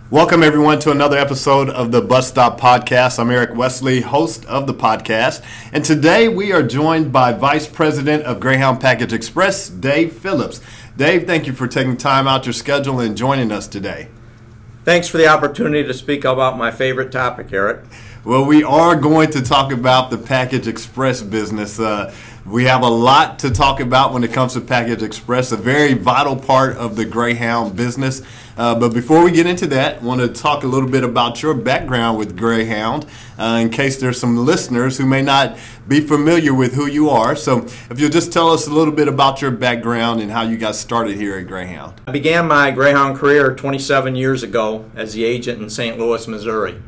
Welcome, everyone, to another episode of the Bus Stop Podcast. I'm Eric Wesley, host of the podcast. And today we are joined by Vice President of Greyhound Package Express, Dave Phillips. Dave, thank you for taking time out your schedule and joining us today. Thanks for the opportunity to speak about my favorite topic, Eric. Well, we are going to talk about the Package Express business. We have a lot to talk about when it comes to Package Express, a very vital part of the Greyhound business. But before we get into that, I want to talk a little bit about your background with Greyhound in case there's some listeners who may not be familiar with who you are. So if you'll just tell us a little bit about your background and how you got started here at Greyhound. I began my Greyhound career 27 years ago as the agent in St. Louis, Missouri.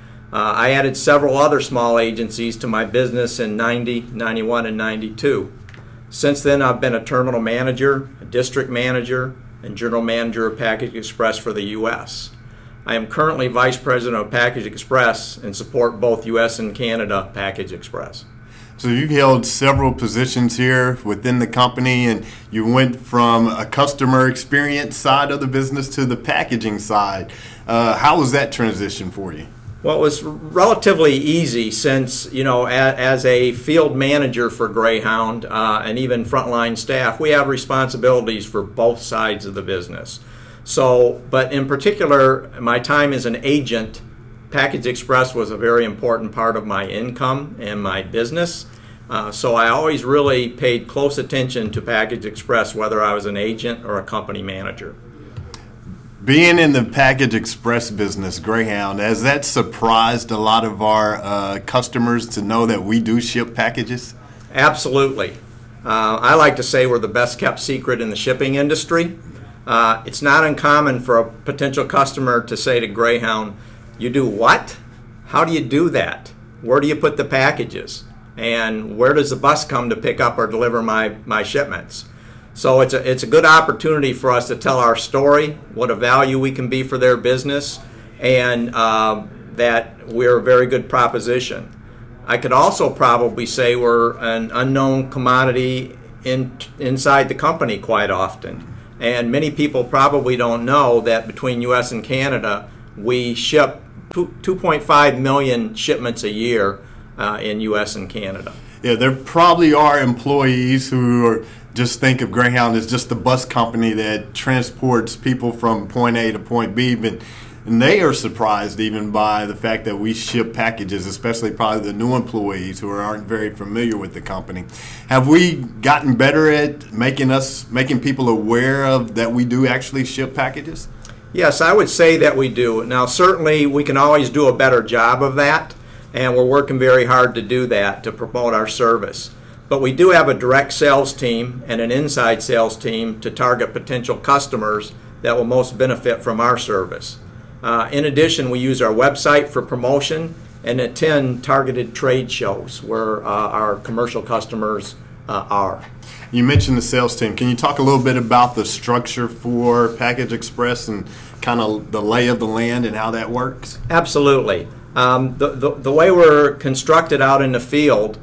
I added several other small agencies to my business in 90, 91, and 92. Since then, I've been a terminal manager, a district manager, and general manager of Package Express for the U.S. I am currently Vice President of Package Express and support both U.S. and Canada Package Express. So you've held several positions here within the company, and you went from a customer experience side of the business to the packaging side. How was that transition for you? Well, it was relatively easy since, as a field manager for Greyhound and even frontline staff, we have responsibilities for both sides of the business. So, but in particular, my time as an agent, Package Express was a very important part of my income and my business. So I always really paid close attention to Package Express, whether I was an agent or a company manager. Being in the Package Express business, Greyhound, has that surprised a lot of our customers to know that we do ship packages? Absolutely. I like to say we're the best kept secret in the shipping industry. It's not uncommon for a potential customer to say to Greyhound, "You do what? How do you do that? Where do you put the packages? And where does the bus come to pick up or deliver my shipments?" So it's a good opportunity for us to tell our story, what a value we can be for their business, and that we're a very good proposition. I could also probably say we're an unknown commodity inside the company quite often. And many people probably don't know that between U.S. and Canada, we ship 2.5 million shipments a year in U.S. and Canada. Yeah, there probably are employees who just think of Greyhound as just the bus company that transports people from point A to point B, and they are surprised even by the fact that we ship packages, especially probably the new employees who aren't very familiar with the company. Have we gotten better at making people aware of that we do actually ship packages? Yes, I would say that we do. Now, certainly we can always do a better job of that, and we're working very hard to do that, to promote our service. But we do have a direct sales team and an inside sales team to target potential customers that will most benefit from our service. In addition, we use our website for promotion and attend targeted trade shows where our commercial customers are. You mentioned the sales team. Can you talk a little bit about the structure for Package Express and kind of the lay of the land and how that works? Absolutely. The way we're constructed out in the field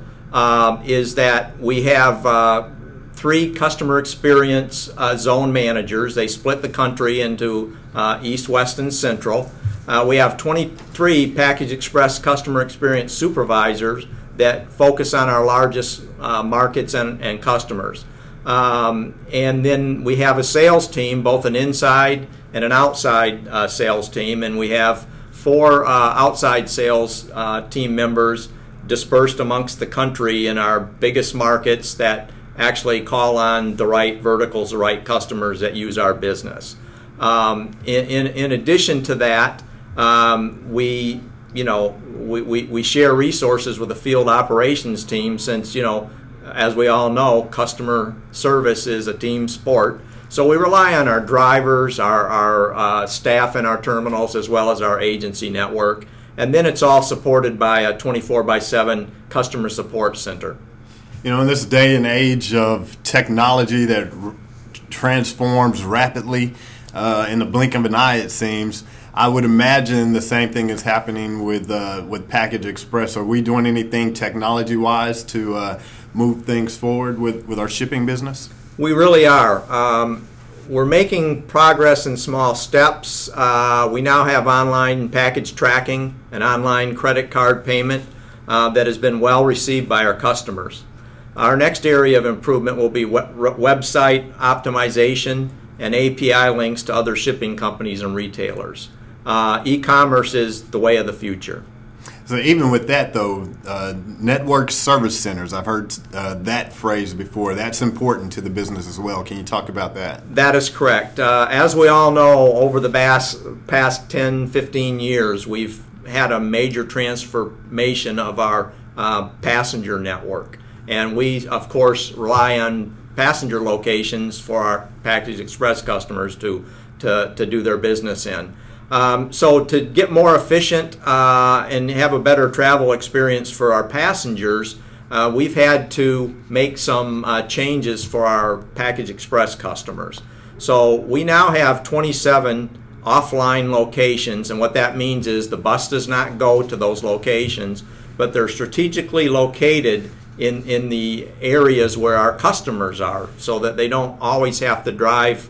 is that we have 3 customer experience zone managers. They split the country into East, West, and Central. We have 23 Package Express customer experience supervisors that focus on our largest markets and customers. And then we have a sales team, both an inside and an outside sales team, and we have 4 outside sales team members dispersed amongst the country in our biggest markets that actually call on the right verticals, the right customers that use our business. In addition to that, we share resources with the field operations team since, as we all know, customer service is a team sport. So we rely on our drivers, our staff in our terminals, as well as our agency network. And then it's all supported by a 24/7 customer support center. In this day and age of technology that transforms rapidly in the blink of an eye, it seems, I would imagine the same thing is happening with Package Express. Are we doing anything technology-wise to move things forward with our shipping business? We really are. we're making progress in small steps. We now have online package tracking and online credit card payment that has been well received by our customers. Our next area of improvement will be website optimization and API links to other shipping companies and retailers. E-commerce is the way of the future. So even with that, though, network service centers, I've heard that phrase before. That's important to the business as well. Can you talk about that? That is correct. As we all know, over the past 10, 15 years, we've had a major transformation of our passenger network. And we, of course, rely on passenger locations for our Package Express customers to do their business in. So to get more efficient and have a better travel experience for our passengers, we've had to make some changes for our Package Express customers. So we now have 27 offline locations, and what that means is the bus does not go to those locations, but they're strategically located in the areas where our customers are, so that they don't always have to drive,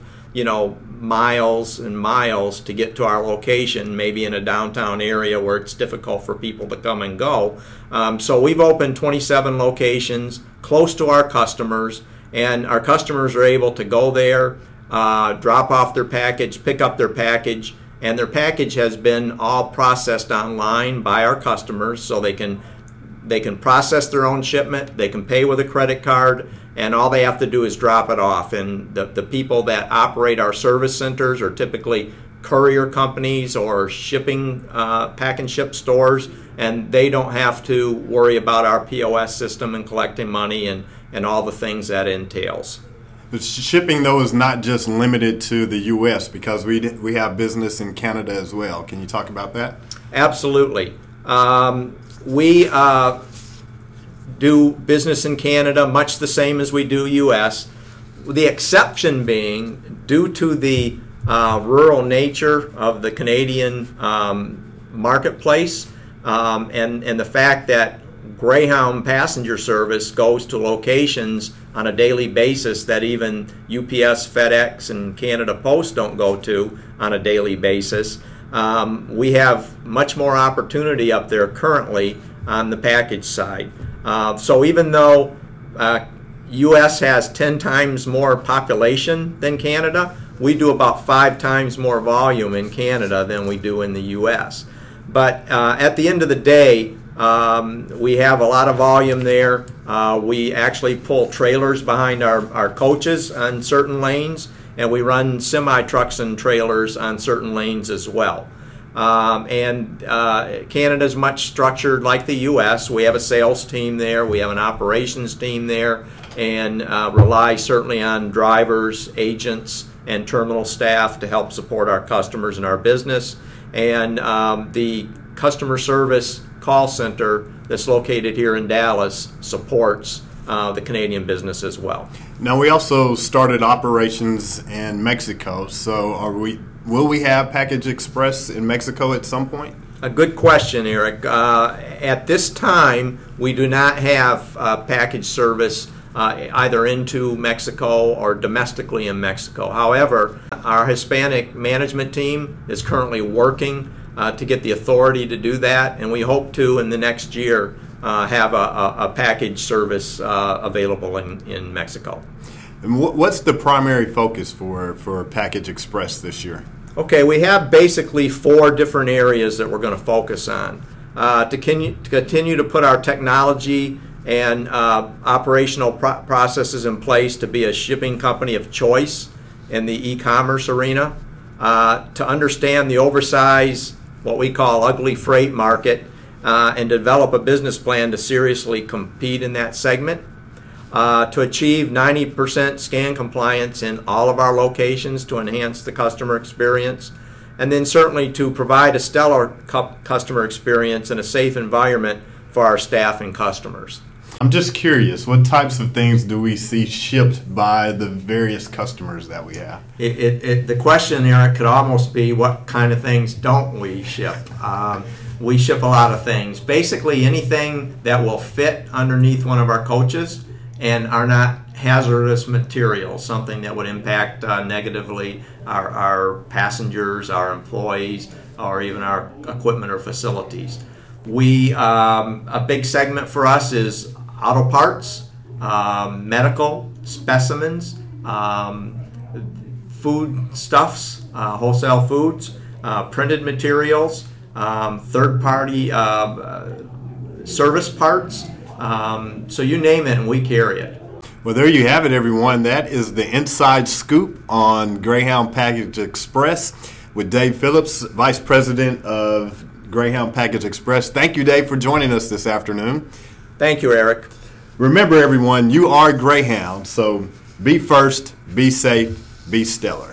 miles and miles to get to our location, maybe in a downtown area where it's difficult for people to come and go. So we've opened 27 locations close to our customers, and our customers are able to go there, drop off their package, pick up their package, and their package has been all processed online by our customers, so they can process their own shipment, they can pay with a credit card, and all they have to do is drop it off. And the people that operate our service centers are typically courier companies or shipping, pack and ship stores, and they don't have to worry about our POS system and collecting money and all the things that entails. But shipping, though, is not just limited to the U.S. because we have business in Canada as well. Can you talk about that? Absolutely. We do business in Canada much the same as we do U.S., the exception being due to the rural nature of the Canadian marketplace and the fact that Greyhound passenger service goes to locations on a daily basis that even UPS, FedEx, and Canada Post don't go to on a daily basis. We have much more opportunity up there currently on the package side. So even though U.S. has 10 times more population than Canada, we do about 5 times more volume in Canada than we do in the U.S. But at the end of the day, we have a lot of volume there. We actually pull trailers behind our coaches on certain lanes, and we run semi-trucks and trailers on certain lanes as well. Canada is much structured like the U.S. We have a sales team there, we have an operations team there, and rely certainly on drivers, agents, and terminal staff to help support our customers and our business. And the customer service call center that's located here in Dallas supports the Canadian business as well. Now, we also started operations in Mexico, so will we have Package Express in Mexico at some point? A good question, Eric. At this time, we do not have package service either into Mexico or domestically in Mexico. However, our Hispanic management team is currently working to get the authority to do that, and we hope to, in the next year, have a package service available in Mexico. And what's the primary focus for Package Express this year? Okay, we have basically 4 different areas that we're going to focus on. To continue to put our technology and operational processes in place to be a shipping company of choice in the e-commerce arena. To understand the oversized, what we call ugly freight market, and develop a business plan to seriously compete in that segment. To achieve 90% scan compliance in all of our locations to enhance the customer experience, and then certainly to provide a stellar customer experience and a safe environment for our staff and customers. I'm just curious, what types of things do we see shipped by the various customers that we have? The question, Eric, could almost be what kind of things don't we ship? We ship a lot of things. Basically anything that will fit underneath one of our coaches and are not hazardous materials, something that would impact negatively our passengers, our employees, or even our equipment or facilities. A big segment for us is auto parts, medical specimens, foodstuffs, wholesale foods, printed materials, third-party service parts. So you name it, and we carry it. Well, there you have it, everyone. That is the inside scoop on Greyhound Package Express with Dave Phillips, Vice President of Greyhound Package Express. Thank you, Dave, for joining us this afternoon. Thank you, Eric. Remember, everyone, you are Greyhound, so be first, be safe, be stellar.